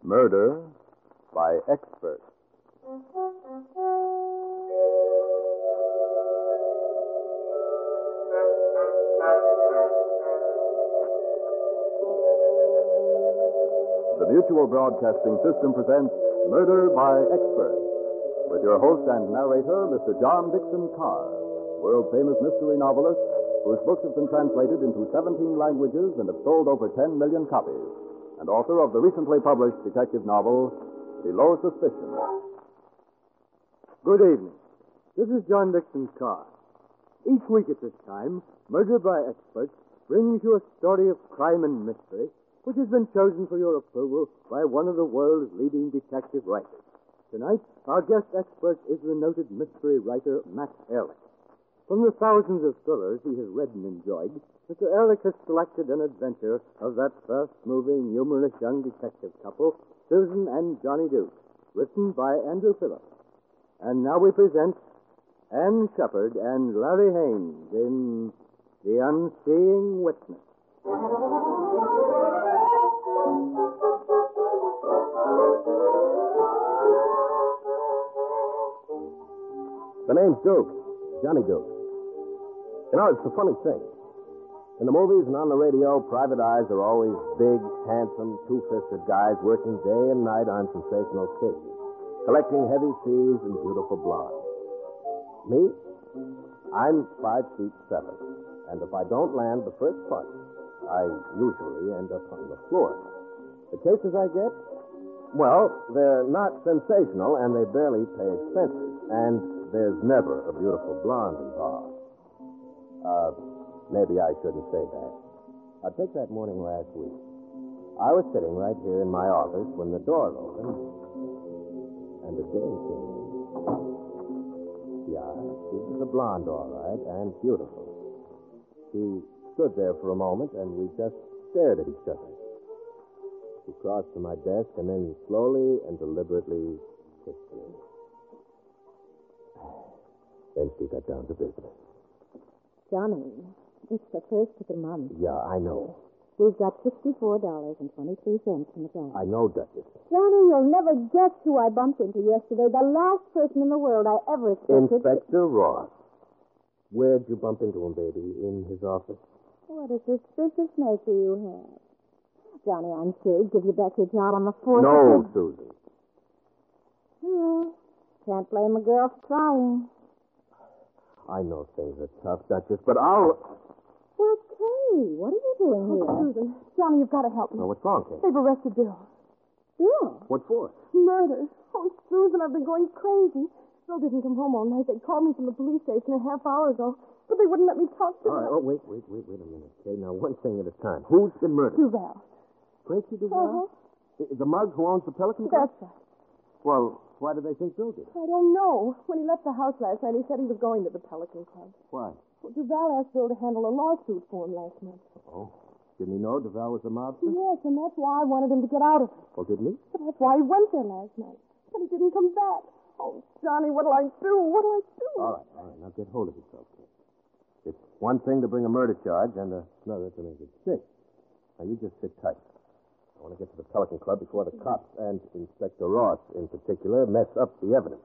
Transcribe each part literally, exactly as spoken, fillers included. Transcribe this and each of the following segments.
Murder by Expert. The Mutual Broadcasting System presents Murder by Expert, with your host and narrator, Mister John Dixon Carr, world-famous mystery novelist whose books have been translated into seventeen languages and have sold over ten million copies, and author of the recently published detective novel, Below Suspicion. Good evening. This is John Dixon Carr. Each week at this time, Murder by Expert brings you a story of crime and mystery which has been chosen for your approval by one of the world's leading detective writers. Tonight, our guest expert is the noted mystery writer Max Ehrlich. From the thousands of thrillers he has read and enjoyed, Mister Ehrlich has selected an adventure of that fast-moving, humorous young detective couple, Susan and Johnny Duke, written by Andrew Phillips. And now we present Anne Shepard and Larry Haynes in The Unseeing Witness. The name's Duke. Johnny Duke. You know, it's a funny thing. In the movies and on the radio, private eyes are always big, handsome, two-fisted guys working day and night on sensational cases, collecting heavy fees and beautiful blondes. Me? I'm five feet seven, and if I don't land the first punch, I usually end up on the floor. The cases I get? Well, they're not sensational, and they barely pay expenses, and there's never a beautiful blonde involved. Uh, maybe I shouldn't say that. I'll take that morning last week. I was sitting right here in my office when the door opened, and a dame came in. Yeah, she was a blonde, all right, and beautiful. She stood there for a moment, and we just stared at each other. She crossed to my desk and then slowly and deliberately kissed me. Then she got down to business. Johnny, it's the first of the month. Yeah, I know. We've got sixty-four dollars and twenty-three cents in the bank. I know, Duchess. Johnny, you'll never guess who I bumped into yesterday. The last person in the world I ever expected. Inspector Ross. Where'd you bump into him, baby? In his office? What a suspicious nature you have. Johnny, I'm sure he'd give you back your job on the fourth. No, Susan. Hmm. Can't blame a girl for trying. I know things are tough, Duchess, but I'll... Well, Kay, what are you doing here? Oh, Susan. Johnny, you've got to help me. Oh, what's wrong, Kate? They've arrested Bill. Bill? What for? Murder. Oh, Susan, I've been going crazy. Bill didn't come home all night. They called me from the police station a half hour ago, but they wouldn't let me talk to All right, them. oh, wait, wait, wait, wait a minute, Kate. Now, one thing at a time. Who's been murdered? Duval. Frankie Duval? Uh-huh. The, the mug who owns the Pelican Club? That's right. Well, why do they think Bill did it? I don't know. When he left the house last night, he said he was going to the Pelican Club. Why? Well, Duval asked Bill to handle a lawsuit for him last month. Oh. Didn't he know Duval was a mobster? Yes, and that's why I wanted him to get out of it. Well, didn't he? But that's why he went there last night. But he didn't come back. Oh, Johnny, what'll I do? What'll I do? All right, all right. Now get hold of yourself, kid. It's one thing to bring a murder charge and another to make it stick. Now, you just sit tight. I want to get to the Pelican Club before the cops and Inspector Ross, in particular, mess up the evidence.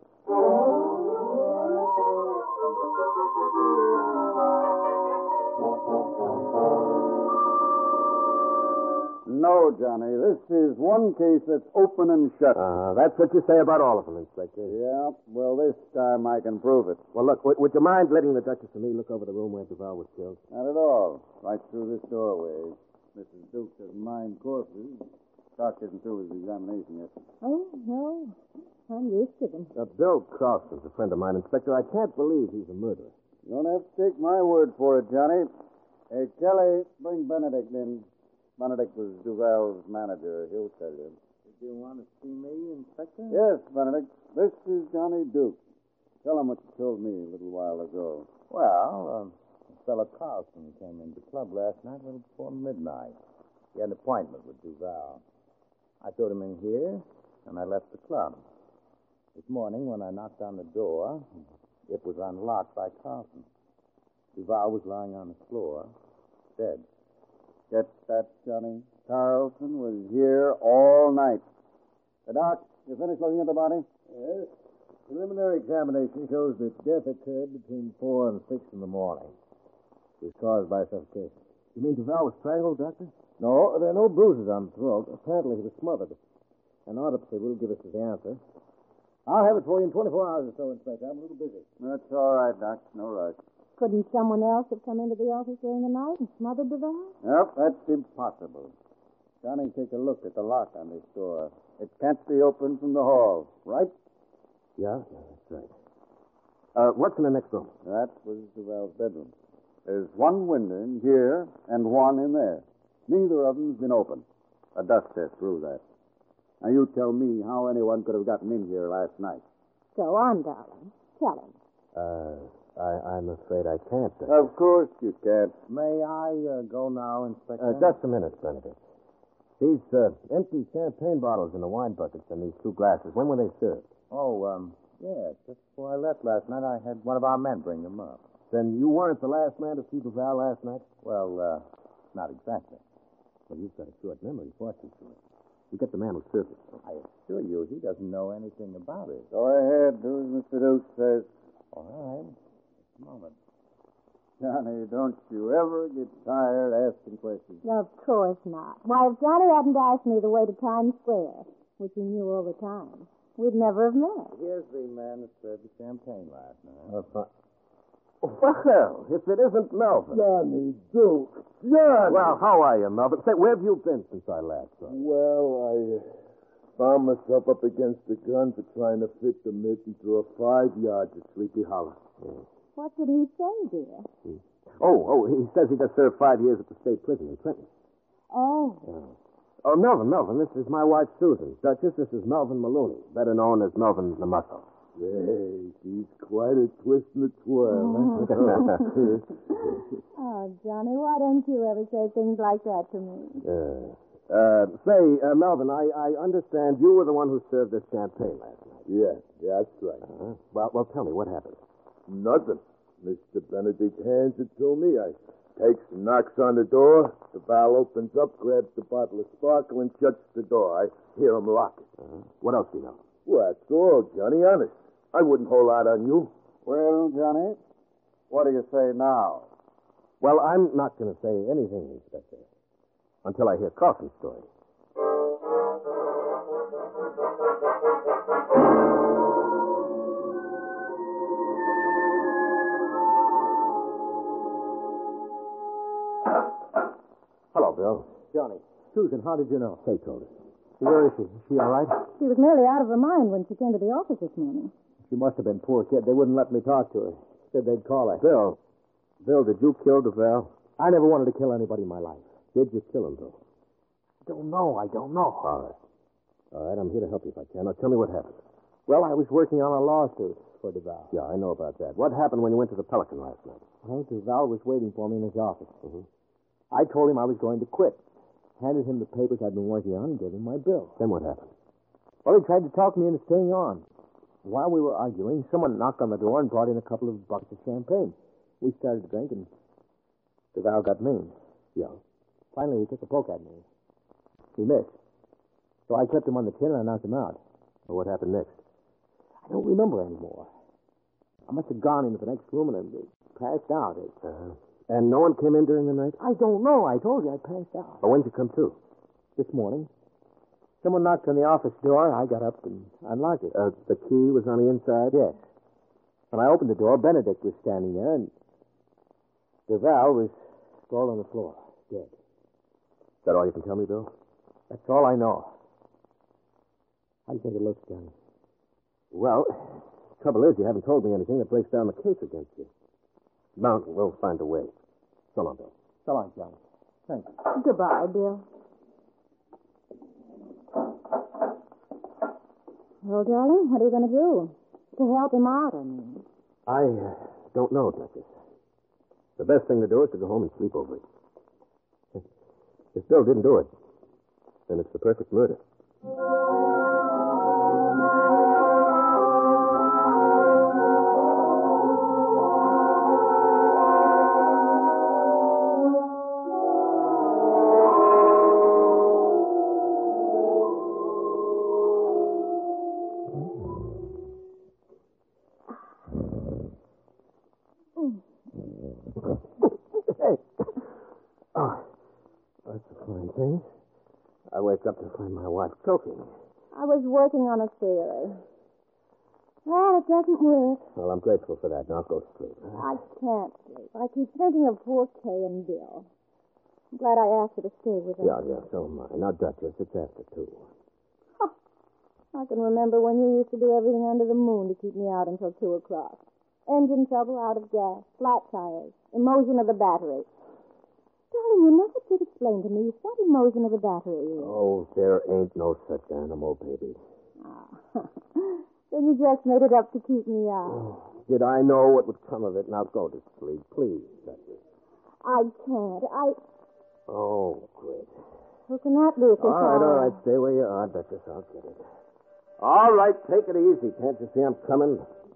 No, Johnny, this is one case that's open and shut. Uh, that's what you say about all of them, Inspector. Yeah, well, this time I can prove it. Well, look, would, would you mind letting the Duchess and me look over the room where Duval was killed? Not at all. Right through this doorway. Missus Duke doesn't mind corpses. Doc isn't through his examination yet. Oh, no. I'm used to them. Uh, Bill Carlson's a friend of mine, Inspector. I can't believe he's a murderer. You don't have to take my word for it, Johnny. Hey, Kelly, bring Benedict in. Benedict was Duval's manager. He'll tell you. Did you want to see me, Inspector? Yes, Benedict. This is Johnny Duke. Tell him what you told me a little while ago. Well, um, fellow Carlson came into the club last night a little before midnight. He had an appointment with Duval. I showed him in here, and I left the club. This morning, when I knocked on the door, it was unlocked by Carlson. Duval was lying on the floor, dead. Get that, Johnny? Carlson was here all night. Uh, Doc, you finished looking at the body? Yes. Preliminary examination shows that death occurred between four and six in the morning. It was caused by suffocation. You mean Duval was strangled, Doctor? No, there are no bruises on the throat. Apparently he was smothered. An autopsy will give us the answer. I'll have it for you in twenty-four hours or so, Inspector. I'm a little busy. That's all right, Doc. No rush. Couldn't someone else have come into the office during the night and smothered the van? Nope, that's impossible. Johnny, take a look at the lock on this door. It can't be opened from the hall, right? Yeah, that's right. Uh, what's in the next room? That was Duval's bedroom. There's one window in here and one in there. Neither of them's been opened. A dust test proves that. Now, you tell me how anyone could have gotten in here last night. Go on, darling. Tell him. Uh, I, I'm afraid I can't. Of course you can't. May I uh, go now, Inspector? Uh, just a minute, Benedict. These uh, empty champagne bottles in the wine buckets and these two glasses, when were they served? Oh, um, yeah, just before I left last night, I had one of our men bring them up. Then you weren't the last man to see Duval last night? Well, uh, not exactly. Well, you've got a short memory, fortunately. You get the man who served it. I assure you, he doesn't know anything about it. Go ahead, do as Mister Duke says. All right. Just a moment. Johnny, don't you ever get tired asking questions. Of course not. Why, if Johnny hadn't asked me the way to Times Square, which he knew all the time, we'd never have met. Here's the man that served the champagne last night. Uh, fine. Well, if it isn't Melvin. Johnny, Duke. Johnny. Well, how are you, Melvin? Say, where have you been since I last saw you? Well, I uh, found myself up against the gun for trying to fit the mitten through a five yards of Sleepy Hollow. Yeah. What did he say, dear? Hmm. Oh, oh, he says he just served five years at the state prison in Trenton. Oh. Oh. Oh, Melvin, Melvin, this is my wife, Susan. Duchess, this is Melvin Maloney, better known as Melvin the Muscle. Hey, she's quite a twist and a twirl. Oh. Oh, Johnny, why don't you ever say things like that to me? Uh, uh, say, uh, Melvin, I, I understand you were the one who served this champagne last night. Yeah, yeah, that's right. Uh-huh. Well, well, tell me, what happened? Nothing. Mister Benedict hands it to me. I takes and knocks on the door. The valve opens up, grabs the bottle of sparkle, and shuts the door. I hear him lock it. Uh-huh. What else do you know? Well, that's all, Johnny, honest. I wouldn't hold out on you. Well, Johnny, what do you say now? Well, I'm not going to say anything, Inspector, until I hear Carlson's story. Hello, Bill. Johnny. Susan, how did you know? Kate told us. Where is she? Is she all right? She was nearly out of her mind when she came to the office this morning. She must have been poor kid. They wouldn't let me talk to her. Said they'd call her. Bill, Bill, did you kill Duval? I never wanted to kill anybody in my life. Did you kill him, Bill? Don't know. I don't know. All right. All right, I'm here to help you if I can. Now, tell me what happened. Well, I was working on a lawsuit for Duval. Yeah, I know about that. What happened when you went to the Pelican last night? Well, Duval was waiting for me in his office. Mm-hmm. I told him I was going to quit. Handed him the papers I'd been working on and gave him my bill. Then what happened? Well, he tried to talk me into staying on. While we were arguing, someone knocked on the door and brought in a couple of buckets of champagne. We started to drink, and Duval got mean. Yeah. Finally, he took a poke at me. He missed. So I clipped him on the chin and I knocked him out. Well, what happened next? I don't remember anymore. I must have gone into the next room and uh, passed out. It, Uh, and no one came in during the night? I don't know. I told you I passed out. Well, when'd you come to? This morning. Someone knocked on the office door. I got up and unlocked it. Uh, the key was on the inside? Yes. When I opened the door, Benedict was standing there, and Duval was sprawled on the floor, dead. Is that all you can tell me, Bill? That's all I know. How do you think it looks, Johnny? Well, trouble is, you haven't told me anything that breaks down the case against you. Mountain, we'll find a way. So long, Bill. So long, Johnny. Thanks. Goodbye, Bill. Well, darling, what are you going to do? To help him out, I mean. I uh, don't know, Duchess. The best thing to do is to go home and sleep over it. If Bill didn't do it, then it's the perfect murder. wake up to find my wife choking. I was working on a theory. Well, it doesn't work. Well, I'm grateful for that. Now go to sleep. I can't sleep. I keep thinking of poor Kay and Bill. I'm glad I asked her to stay with us. Yeah, yeah, so am I. Now, Duchess, it's after two. Huh. I can remember when you used to do everything under the moon to keep me out until two o'clock. Engine trouble, out of gas, flat tires, emotion of the battery. Darling, you never did explain to me what emotion of the battery is. Oh, there ain't no such animal, baby. Ah. Then you just made it up to keep me out. Oh, did I know what would come of it? Now go to sleep, please, Duchess. I can't. I... Oh, great. Who can that be? All right, all right. Stay where you are, Duchess. I'll get it. All right, take it easy. Can't you see I'm coming?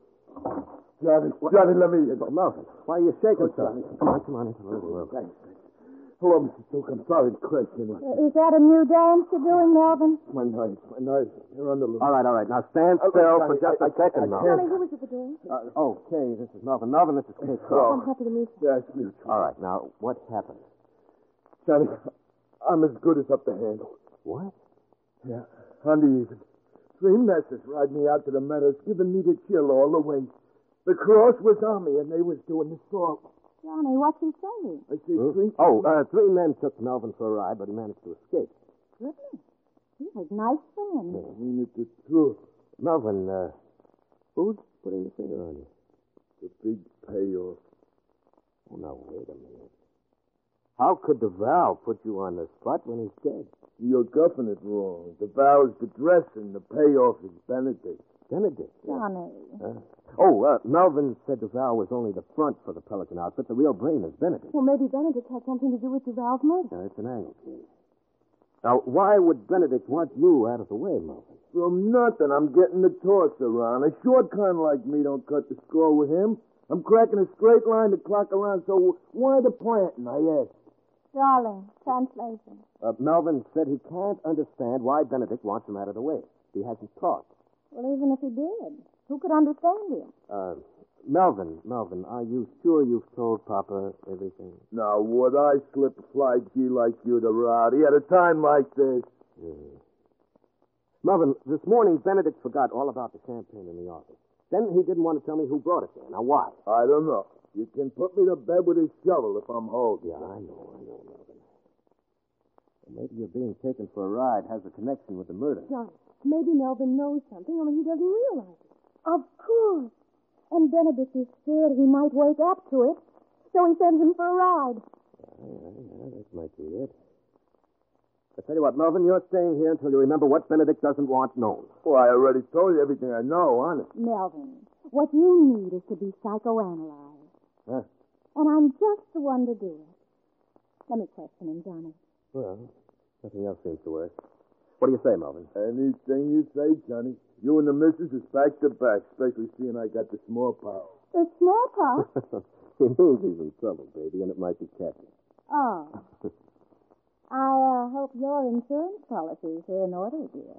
Johnny, Johnny, let me in. Melvin, why are you shaking so? Johnny. Come on, come on into the little room. Thanks. Hello, Mister Duke. I'm sorry to question you. Uh, is that a new dance you're doing, Melvin? My knife, my knife. You're on the loose. All right, all right. Now stand Uh, still Johnny, for just I- a I- second, I Melvin. can't- Johnny, who is at the door? Uh, oh, Kay, this is Melvin. Melvin, this is Kay. Oh. I'm happy to meet you. Yes, mutual. All right, now, what happened? Johnny, I'm as good as up to handle. What? Yeah, on the even. Three messes ride me out to the meadows, giving me the chill all the way. The cross was on me, and they was doing the salt. Johnny, what's he saying? I see Hmm? three... Oh, uh, three men took Melvin for a ride, but he managed to escape. Goodness. He has nice friends. I mean, it's the truth. Melvin, uh, who's putting the finger on you? The big payoff. Oh, now, wait a minute. How could DeVal put you on the spot when he's dead? You're guffing it wrong. The vow's the dress, and the payoff is Benedict. Benedict. Johnny. Uh, oh, uh, Melvin said DeVal was only the front for the Pelican outfit. The real brain is Benedict. Well, maybe Benedict had something to do with Duval's murder. Now, it's an angle, Kay. Now, why would Benedict want you out of the way, Melvin? From nothing, I'm getting the talks around. A short kind like me don't cut the score with him. I'm cracking a straight line to clock around, so why the planting, I ask? Darling, translation. Uh, Melvin said he can't understand why Benedict wants him out of the way. He hasn't talked. Well, even if he did, who could understand him? Uh, Melvin, Melvin, are you sure you've told Papa everything? Now, would I slip a fly G like you to Rowdy at a time like this? Mm. Melvin, this morning Benedict forgot all about the champagne in the office. Then he didn't want to tell me who brought it there. Now, why? I don't know. You can put me to bed with a shovel if I'm holding. Yeah, I know, I know, Melvin. Well, maybe you're being taken for a ride has a connection with the murder. Johnny, maybe Melvin knows something, only he doesn't realize it. Of course. And Benedict is scared he might wake up to it, so he sends him for a ride. Yeah, yeah, yeah, that might be it. I tell you what, Melvin, you're staying here until you remember what Benedict doesn't want known. Well, I already told you everything I know, honest. Melvin, what you need is to be psychoanalyzed. Huh? And I'm just the one to do it. Let me question him, Johnny. Well, nothing else seems to work. What do you say, Melvin? Anything you say, Johnny. You and the missus is back to back, especially seeing I got the smallpox. The smallpox? He means he's in trouble, baby, and it might be catching. Oh. I uh, hope your insurance policies are in order, dear.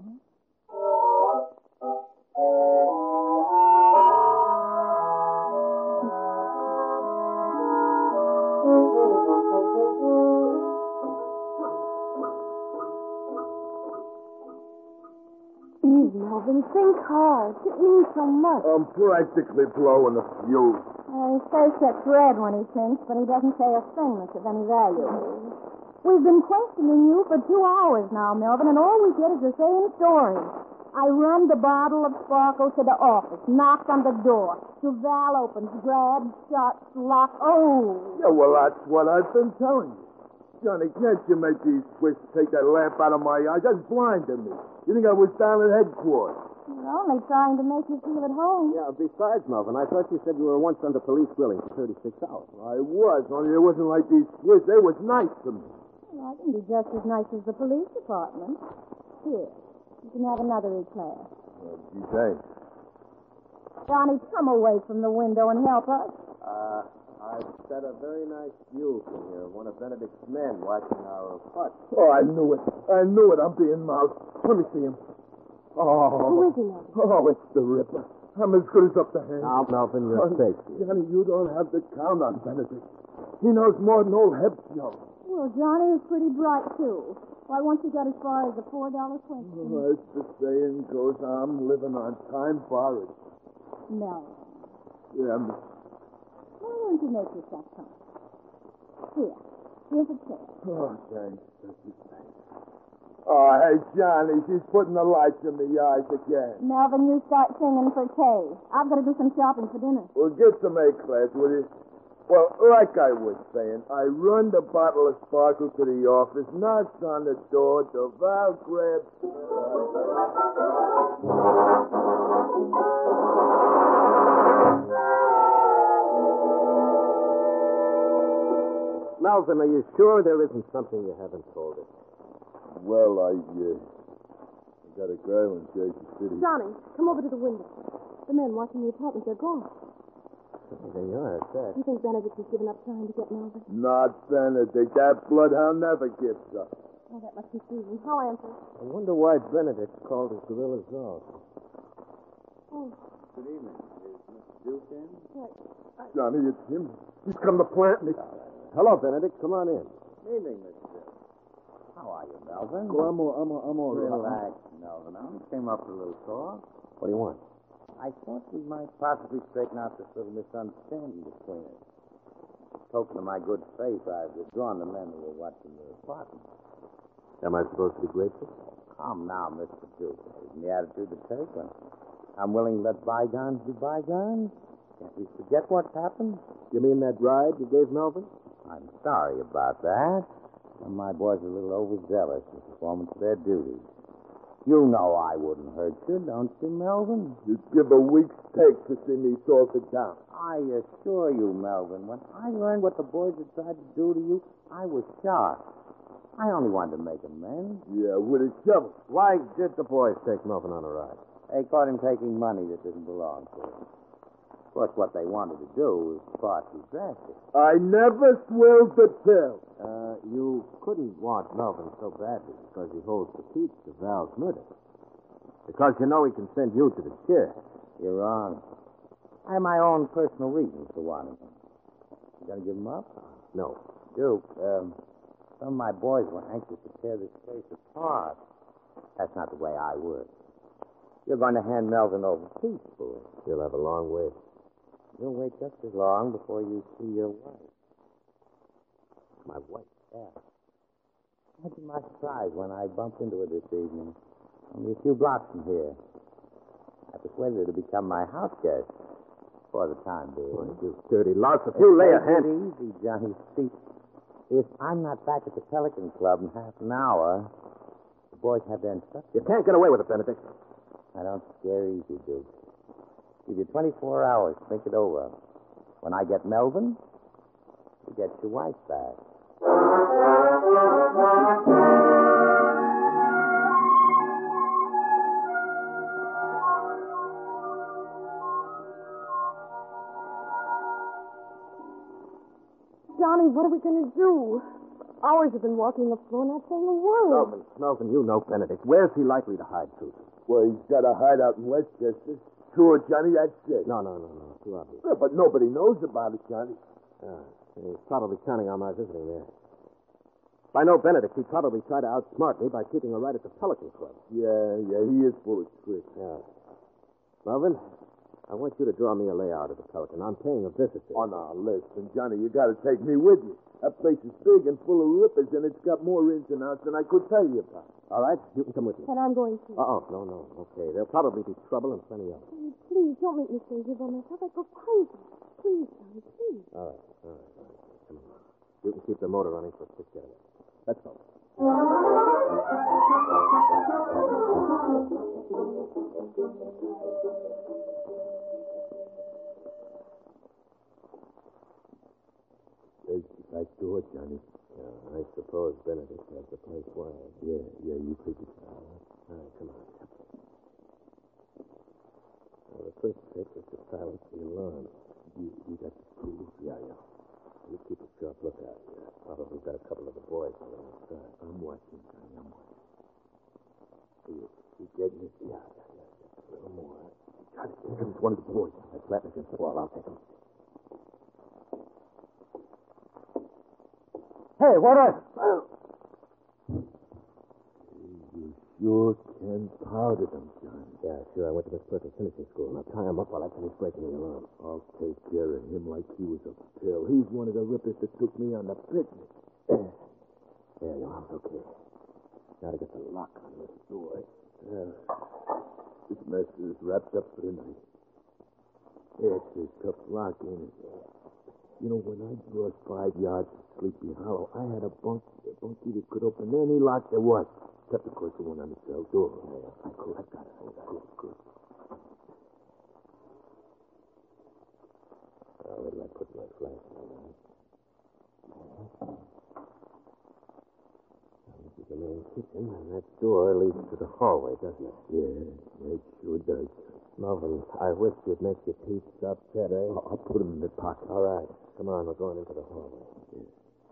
Please, Melvin, think hard. It means so much. I'm practically blowing the fuse. Uh, his face gets red when he thinks, but he doesn't say a thing that's of any value. We've been questioning you for two hours now, Melvin, and all we get is the same story. I run the bottle of sparkle to the office, knocked on the door. Duval opens, grabs, shuts, locks. Oh! Yeah, well, that's what I've been telling you. Johnny, can't you make these twists take that lamp out of my eyes? That's blinding me. You think I was down at headquarters? We're only trying to make you feel at home. Yeah, besides, Melvin, I thought you said you were once under police grilling for thirty-six hours. I was, only it wasn't like these twists. They was nice to me. Well, I can be just as nice as the police department. Here, you can have another eclair. Well, gee, thanks. Johnny, come away from the window and help us. Uh, I've set a very nice view from here. One of Benedict's men watching our hut. Oh, I knew it. I knew it. I'm being moused. Let me see him. Oh. Who is he, Melvin? Oh, it's the Ripper. I'm as good as up to hand. Now, Melvin, you're Oh, safe. Johnny, you don't have to count on Benedict. He knows more than old Hebshaw. Well, Johnny is pretty bright, too. Why won't you get as far as the four dollar question? Oh, as the saying goes, I'm living on time borrowed. No. Yeah, I'm... Why don't you make yourself comfortable? Here. Here's a chair. Oh, thanks. Thanks. Oh, hey, Johnny, she's putting the lights in the eyes again. Melvin, you start singing for Kay. I've got to do some shopping for dinner. Well, get some A-class, will you? Well, like I was saying, I run the bottle of sparkle to the office, knocks on the door, DeVal grabs... Melvin, are you sure there isn't something you haven't told us? Well, I, uh, I got a girl in Jersey City. Johnny, come over to the window. The men watching the apartment, they're gone. There you are, it's that. You think Benedict has given up trying to get Melvin? Not Benedict. That bloodhound never gives up. Oh, that must be Susan. I'll answer. I wonder why Benedict called his gorilla's off. Oh, Good evening. Is Mister Duke in? right. Johnny, it's him. He's come to plant me. Hello, Benedict. Come on in. Evening, Mister Duke. How are you, Melvin? Well, I'm all, I'm all, I'm all right. Relax, Melvin. I came up a little talk. What do you want? I thought we might possibly straighten out this little misunderstanding between us. Token of my good faith, I've withdrawn the men who were watching the apartment. Am I supposed to be grateful? Come now, Mister Duke. Isn't the attitude to take one? I'm willing to let bygones be bygones. Can't we forget what's happened? You mean that ride you gave Melvin? I'm sorry about that. And my boys are a little overzealous in performance of their duties. You know I wouldn't hurt you, don't you, Melvin? You'd give a week's take to see me salted down. I assure you, Melvin, when I learned what the boys had tried to do to you, I was shocked. I only wanted to make amends. Yeah, with a shovel. Why did the boys take Melvin on a ride? They caught him taking money that didn't belong to him. Of course, what they wanted to do was far too drastic. I never swilled the pill. Uh, you couldn't want Melvin so badly because he holds the key to Val's murder. Because you know he can send you to the chair. You're wrong. I have my own personal reasons for wanting him. You gonna give him up? No. Duke, um, some of my boys were anxious to tear this place apart. That's not the way I would. You're going to hand Melvin over peacefully. You'll have a long wait. You'll wait just as long before you see your wife. My wife? Yeah. Imagine my surprise when I bumped into her this evening. Only a few blocks from here. I persuaded her to become my house guest for the time being. Oh, you dirty louse. If you lay a hand... Take it easy, Johnny. See, if I'm not back at the Pelican Club in half an hour, the boys have their instructions. You can't get away with it, Benedict. I don't scare easy, Duke. Give you twenty-four hours to think it over. When I get Melvin, you get your wife back. Johnny, what are we going to do? For hours have been walking the floor, not saying a word. Melvin, Melvin, you know Benedict. Where's he likely to hide, Susan? Well, he's got a hideout in Westchester. Sure, Johnny, that's it. No, no, no, no. Too obvious. Yeah, but nobody knows about it, Johnny. Ah, he's probably counting on my visiting there. If I know Benedict, he'd probably try to outsmart me by keeping her right at the Pelican Club. Yeah, yeah, he is full of tricks. Yeah. Melvin, I want you to draw me a layout of the Pelican. I'm paying a visit there. Oh, no, listen, Johnny, you got to take me with you. That place is big and full of rippers, and it's got more ins and outs than I could tell you about. All right, you can come with me. And I'm going to. Uh-oh, no, no. Okay, there'll probably be trouble and plenty of it. Please, please, don't make me stay here by myself. I go crazy. Please, Johnny, please. All right, all right, all right. Come on. You can keep the motor running for six hours. Let's go. There's the back door, Johnny. Yeah, I suppose Benedict has the place wired. Yeah, yeah, you figured. All right, come on. Well, the first trick is to silence the alarm. You, you got the tools? Yeah, yeah. You keep a sharp lookout. Yeah. Probably got a couple of the boys on the outside. I'm watching, Johnny, I'm watching. You, you getting it? Yeah, yeah, yeah, yeah. A little more. Johnny, here comes one of the boys. That's flat against the wall. I'll take him. Hey, what is it? proud of them, John. Yeah, sure. I went to Miss Perkins finishing school. Now tie him up while I finish breaking the alarm. I'll take care of him like he was a pill. He's one of the rippers that took me on the picnic. There, your arm's okay. Now to get the lock on this door. Yeah. This mess is wrapped up for the night. It's a tough lock, ain't it? You know, when I crossed five yards to Sleepy Hollow, I had a bunk, a bunkie that could open any lock there was. Except, of course, the one on the cell door. Yeah, I could. I got it. I got it. Good, good. Oh, where did I put my flashlight on? This is the main kitchen, and that door leads to the hallway, doesn't it? Yeah, it sure does. Melvin, I wish you'd make your teeth stop chattering. I'll, I'll put them in the pocket. All right. Come on, we're going into the hallway. Yeah.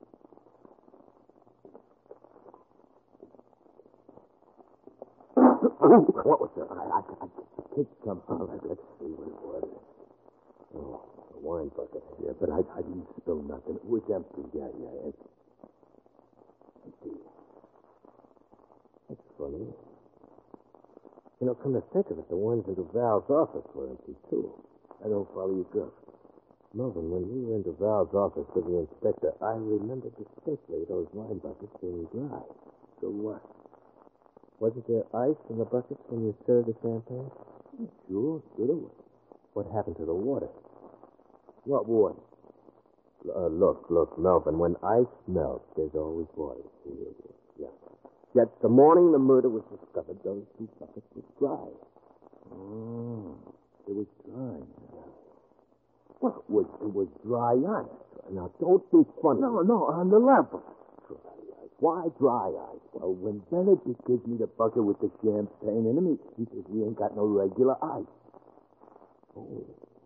What was that? I, I, I kicked something. All right, let's see what it was. Oh, a wine bucket. Yeah, but I, I didn't spill nothing. It was empty. Yeah, yeah, empty. Empty. That's funny. You know, come to think of it, the ones into Val's office were empty, too. I don't follow you, girl. Melvin, when we were into Val's office with the inspector, I remember distinctly those wine buckets being dry. So what? Wasn't there ice in the buckets when you served the champagne? Sure, sure there was. What happened to the water? What water? Uh, look, look, Melvin, when ice melts, there's always water. Yeah. Yet the morning the murder was discovered, those two buckets were dry. Oh, it was dry. Well, it was, it was dry ice. Now, don't be funny. No, no, on the level. Dry ice. Why dry ice? Well, when Benedict gives me the bucket with the champagne in it, he says we ain't got no regular ice. Oh.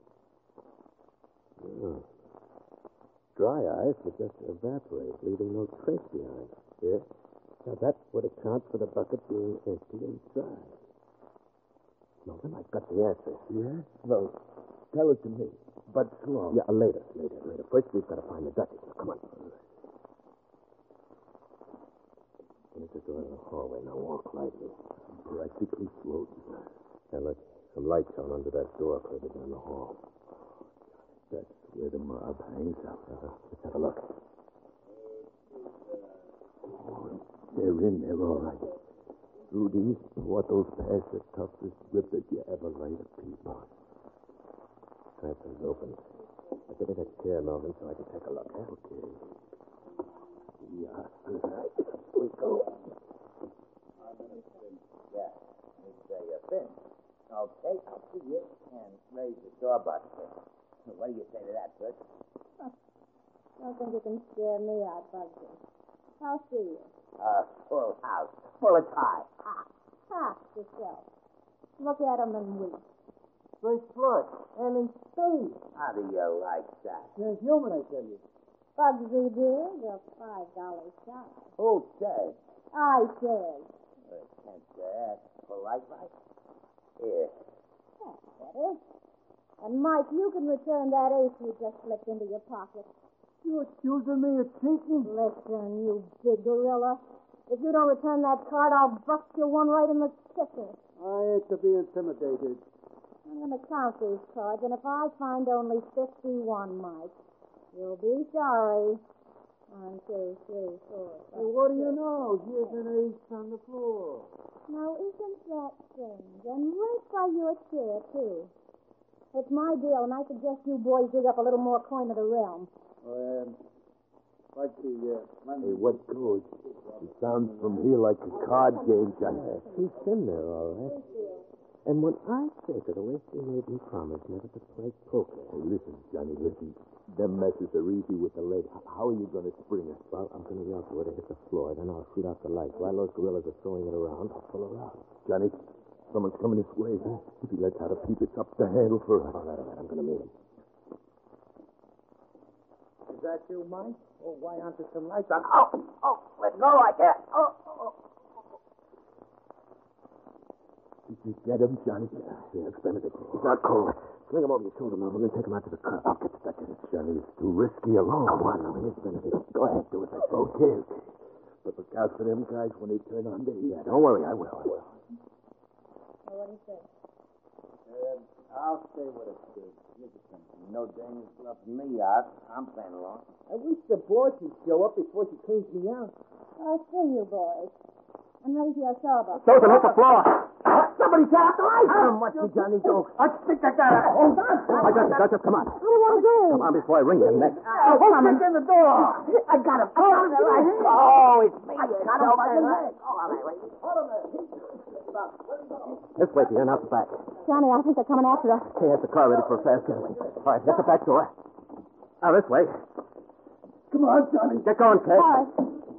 Yeah. Dry ice would just evaporate, leaving no trace behind. Yeah? Now, that would account for the bucket being empty and dry. Melvin, I've got the answer. Yeah? Well, tell it to me. But slow. Yeah, later, later, later. First, we've got to find the Duchess. Now, come on. There's the door to the hallway. Now, walk lightly. I'm practically floating. Now, look, some lights on under that door further down the hall. That's where the mob hangs out. Uh, let's have a look. Oh, they're in there, all right. Rudy, what those pants are toughest rippers you ever laid a peep on. That's open. Now, give me that chair, Melvin, so I can take a look, huh? Okay. Yeah, all right. We go. Yeah, you say you're finished. Okay, I'll see you and raise the doorbuster. What do you say to that, Bert? Don't think you can scare me out, Bugsy. I'll see you. Uh, full house. Full of ties. Ah, ha, yourself. Look at him and weep. First floor. And in space. How do you like that? You're human, I tell you. Bugsy, dear, you're five dollars shy. Who says? I said. Uh, can't you ask polite like? Here. That's better. And, Mike, you can return that ace you just slipped into your pocket. You accusing me of cheating? Listen, you big gorilla. If you don't return that card, I'll bust you one right in the kisser. I hate to be intimidated. I'm going to count these cards, and if I find only fifty-one, Mike, you'll be sorry. One, two, three, four, five, Well, what do you six, know? Here's an ace on the floor. Now, isn't that strange? And right by your chair, too. It's my deal, and I suggest you boys dig up a little more coin of the realm. Um, like the, uh, Hey, what goes? It sounds from here like a card game, Johnny. Yeah, she's in there, all right. And when I think of the way she made me promise never to play poker. Hey, listen, Johnny, listen. Them messes are easy with the lead. How are you going to spring it? Well, I'm going to yell for her to hit the floor, then I'll shoot out the lights. While those gorillas are throwing it around, I'll pull her out. Johnny, someone's coming this way. If he lets out a peep, it's up the handle for us. All right, all right, I'm going to meet him. Is that you, Mike? Oh, why aren't there some lights on? Oh, oh, let go, I can't. Oh, oh. Did you get him, Johnny? Yeah, it's Benedict. He's not cold. Sling him over your shoulder, man. We're going to take him out to the curb. I'll get the Duchess. Johnny, it's too risky alone. Come on, now. Here's Benedict. Go ahead, do as I say. Okay, okay. But look out for them guys when they turn on the heat. Yeah, don't worry. I will. I will. Johnny said. Uh, I'll stay with us, kid. No danger's bluffing me out. I'm playing along. I wish the boss would show up before she cleans me out. I'll see you boys. I'm ready for your sawbuck. Susan, hit the floor. Somebody turn out the lights! How much you, Johnny Doke? I think I got it. Hold on. I got you, Duchess. Come on. I don't want to go. Come on before I ring your neck. Oh, who's coming in the door? I got him. Oh, oh it's me. I got him by the leg. All right, wait. This way, dear, not the back. Johnny, I think they're coming after us. Hey, has the car ready for a fast getaway. All right, hit the back door. Now, this way. Come on, Johnny. Get going, Kate. All right.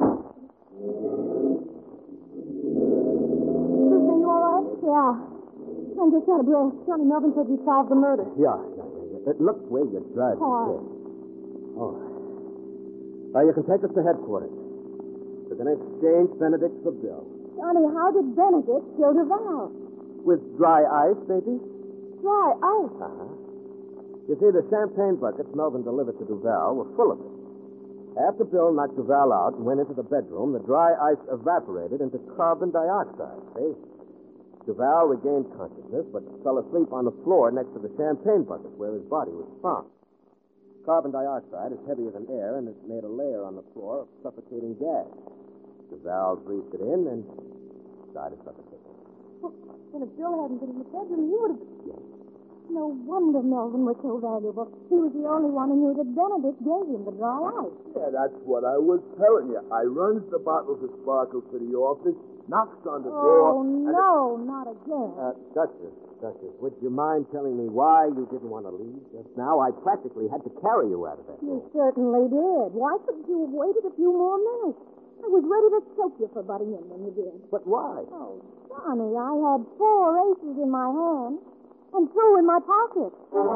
Susan, you all right? Yeah. I'm just out of breath. Johnny Melvin said you solved the murder. Yeah, yeah, yeah. yeah. Look where you're driving, Car. Kate. Oh. Now, you can take us to headquarters. We're going to exchange Benedict for Bill. Johnny, how did Benedict kill Duval? With dry ice, maybe? Dry ice. Uh-huh. You see, the champagne buckets Melvin delivered to Duval were full of it. After Bill knocked Duval out and went into the bedroom, the dry ice evaporated into carbon dioxide, see? Duval regained consciousness, but fell asleep on the floor next to the champagne bucket where his body was found. Carbon dioxide is heavier than air, and it made a layer on the floor of suffocating gas. Duval breathed it in and died of suffocation. Well, then if Bill hadn't been in the bedroom, he would have... Yes. No wonder Melvin was so valuable. He was the only one who knew that Benedict gave him the dry ice. Yeah, that's what I was telling you. I runs the bottles of sparkle to the office, knocks on the door. Oh, no, not again. Uh, Duchess, Duchess, would you mind telling me why you didn't want to leave just now? I practically had to carry you out of that You room. certainly did. Why couldn't you have waited a few more minutes? I was ready to choke you for butting in when you did. But why? Oh, Johnny, I had four aces in my hand and two in my pocket.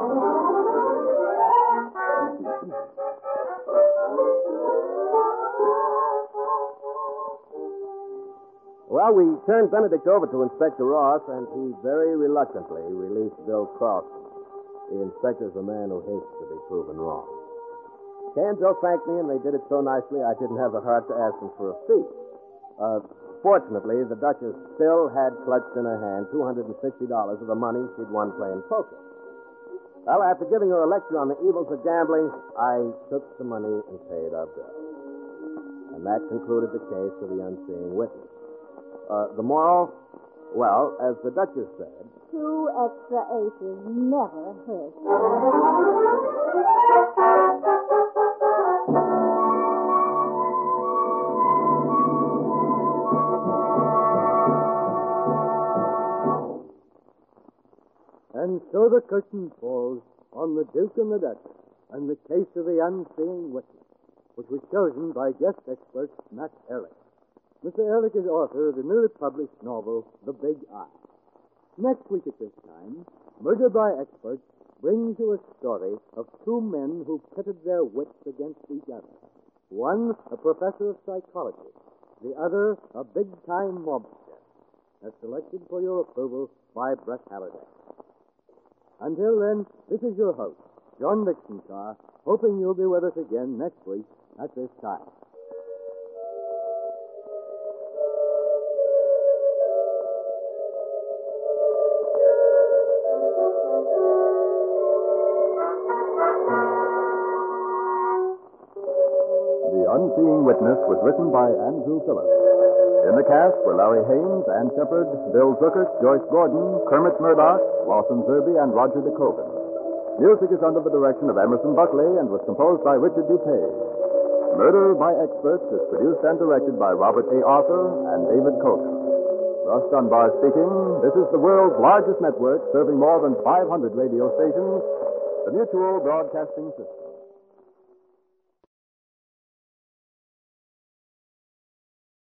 Well, we turned Benedict over to Inspector Ross, and he very reluctantly released Bill Crofton. The inspector's a man who hates to be proven wrong. Kay and Bill thanked me, and they did it so nicely I didn't have the heart to ask them for a fee. Uh, fortunately, the Duchess still had clutched in her hand two hundred sixty dollars of the money she'd won playing poker. Well, after giving her a lecture on the evils of gambling, I took the money and paid our bill. And that concluded the case of the unseeing witness. Uh, the moral? Well, as the Duchess said... Two extra aces never hurt. And so the curtain falls on The Duke and the Duchess and the case of the unseeing witness, which was chosen by guest expert Matt Ehrlich. Mister Ehrlich is author of the newly published novel, The Big Eye. Next week at this time, Murder by Experts brings you a story of two men who pitted their wits against each other. One, a professor of psychology. The other, a big-time mobster. As selected for your approval by Brett Halliday. Until then, this is your host, John Dixon Carr, hoping you'll be with us again next week at this time. The Unseeing Witness was written by Andrew Phillips. In the cast were Larry Haynes, Ann Shepard, Bill Zuckert, Joyce Gordon, Kermit Murdoch, Lawson Zerby, and Roger DeCoven. Music is under the direction of Emerson Buckley and was composed by Richard DuPage. Murder by Experts is produced and directed by Robert A. Arthur and David Cogan. Russ Dunbar speaking. This is the world's largest network serving more than five hundred radio stations, the Mutual Broadcasting System.